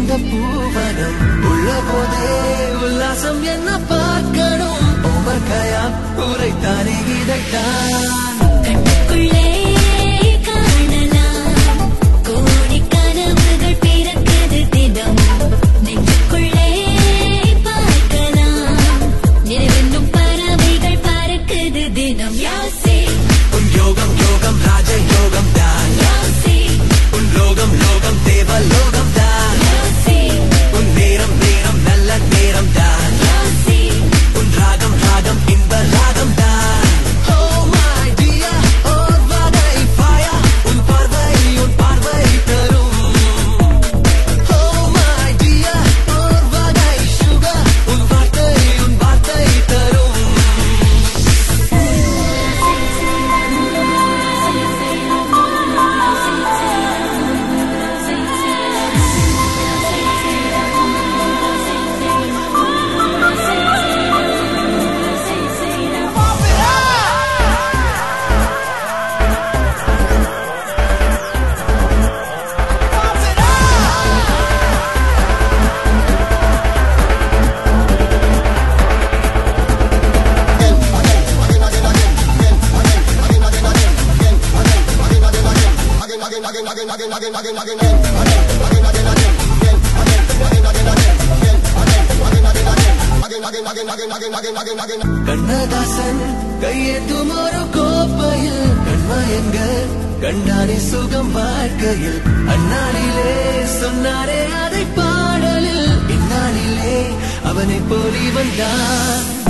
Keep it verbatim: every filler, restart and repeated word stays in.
பூவனம் உள்ள போதே உல்லாசம் என்ன பார்க்கணும் ஓவர் கயா உரைத்தானே இதைத்தான் கண்ணுக்குள்ளே காணலாம் கோடி கனவுகள் பிறக்குது தினம் நெஞ்சுக்குள்ளே பார்க்கலாம் நினைவென்னும் பறவைகள் பறக்குது தினம் யாசி உன் யோகம் யோகம் ராஜ யோகம் தான் யாசி உன் லோகம் லோகம் தேவ லோகம் தான் யாசி உன் நேரம் நேரம் நல்ல நேரம் தான் யாசி உன் ராகம் ராகம் இன்ப ராகம் தான் Oh my dear ஓர் வகை fire உன் பார்வை உன் பார்வை தரும் Oh my dear ஓர் வகை sugar உன் வார்த்தை உன் வார்த்தை தரும் கண்ணதாசன் கையேந்தும் ஒரு கோப்பையில் கண்மயங்க கண்டானே சுகம் வாழ்க்கையில் அந்நாளிலே சொன்னாரே அதை பாடலில் இந்நாளிலே அவனை போலி வந்தான்